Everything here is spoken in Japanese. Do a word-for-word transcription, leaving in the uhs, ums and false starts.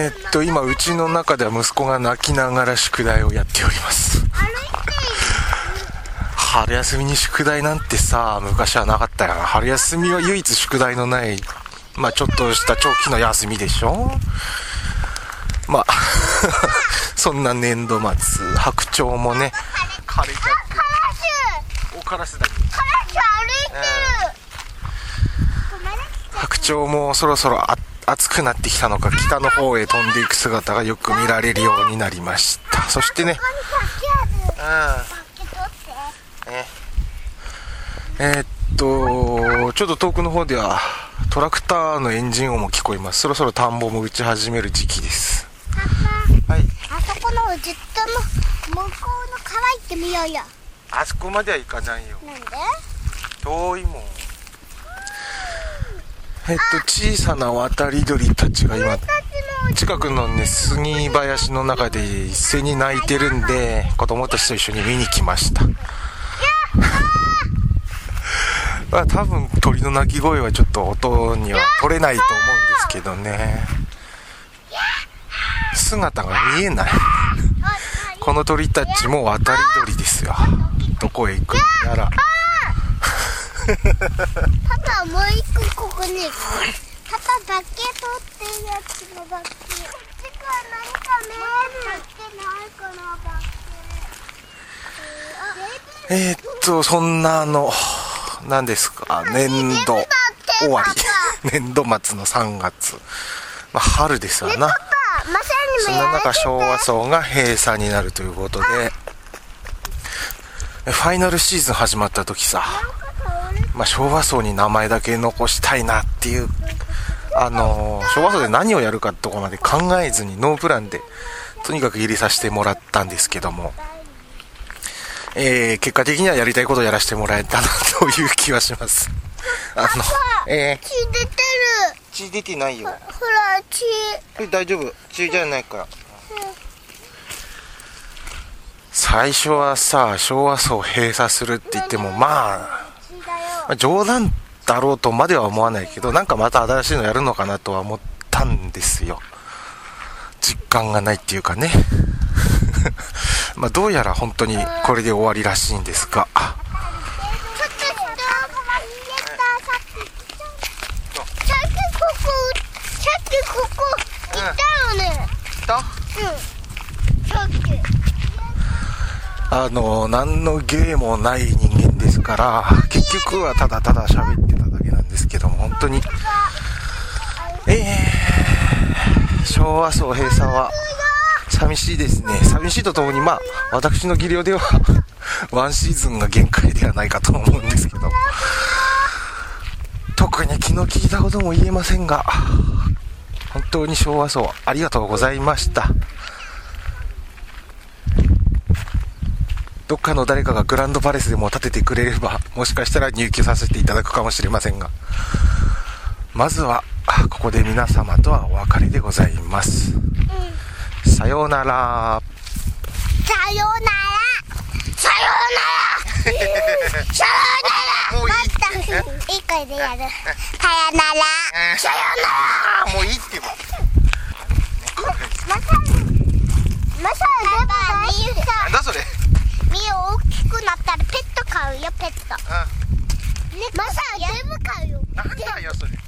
えー、っと今うちの中では息子が泣きながら宿題をやっております。春休みに宿題なんてさ、昔はなかったよな。春休みは唯一宿題のない、まあちょっとした長期の休みでしょ。まあそんな年度末、白鳥もね枯れちゃって、おカラスだけ、カラス歩いてる、えー、白鳥もそろそろあ暑くなってきたのか、北の方へ飛んでいく姿がよく見られるようになりました。そしてね、うん、ええー、っとちょっと遠くの方ではトラクターのエンジン音も聞こえます。そろそろ田んぼも打ち始める時期です。はい、 あそこのずっとの向こうの川行ってみようよ。 あそこまでは行かないよ。 なんで？ 遠いもん。えっと小さな渡り鳥たちが今近くのね杉林の中で一斉に鳴いてるんで、子供たちと一緒に見に来ました。まあ多分鳥の鳴き声はちょっと音には取れないと思うんですけどね、姿が見えない。この鳥たちも渡り鳥ですよ。どこへ行くのやら。 パパもう一個ここに。パパバケ取ってるやつのバケ。こっちから何か見える。バケないかなバケ。 えー、っとそんなあの何ですか、年度終わり年度末のさんがつ、まあ、春ですわな。 ね、パパそんな中昭和荘が閉鎖になるということで、ファイナルシーズン始まった時さ、まあ、昭和荘に名前だけ残したいなっていう、あのー、昭和荘で何をやるかとかまで考えずにノープランでとにかく入れさせてもらったんですけども、えー、結果的にはやりたいことをやらせてもらえたなという気はします。あの、えー、 血出てる。 血出てないよ。 ほら血。 これ大丈夫、血じゃないから。うん、最初はさ、昭和荘を閉鎖するって言ってもまあ、まあ冗談だろうとまでは思わないけど、なんかまた新しいのやるのかなとは思ったんですよ。実感がないっていうかね。まあどうやら本当にこれで終わりらしいんですが、あの何の芸もない人間ですから、結局はただただ喋ってただけなんですけども、本当にえー、昭和荘閉鎖は寂しいですね。寂しいとともに、まあ私の技量ではワンシーズンが限界ではないかと思うんですけど、特に気の利いたことも言えませんが、本当に昭和荘ありがとうございました。どっかの誰かがグランドパレスでも建ててくれれば、もしかしたら入居させていただくかもしれませんが、まずはここで皆様とはお別れでございます。うん、さようなら。 さようなら。さようなら。さようなら。もういい。いい声でやる。さよなら。さよなら。 もういいってば。 まさまさでも大事さ。 なんだそれ。 身大きくなったらペット買うよ、ペット。うん。ね、マサ全部買うよ。 なんだよそれ。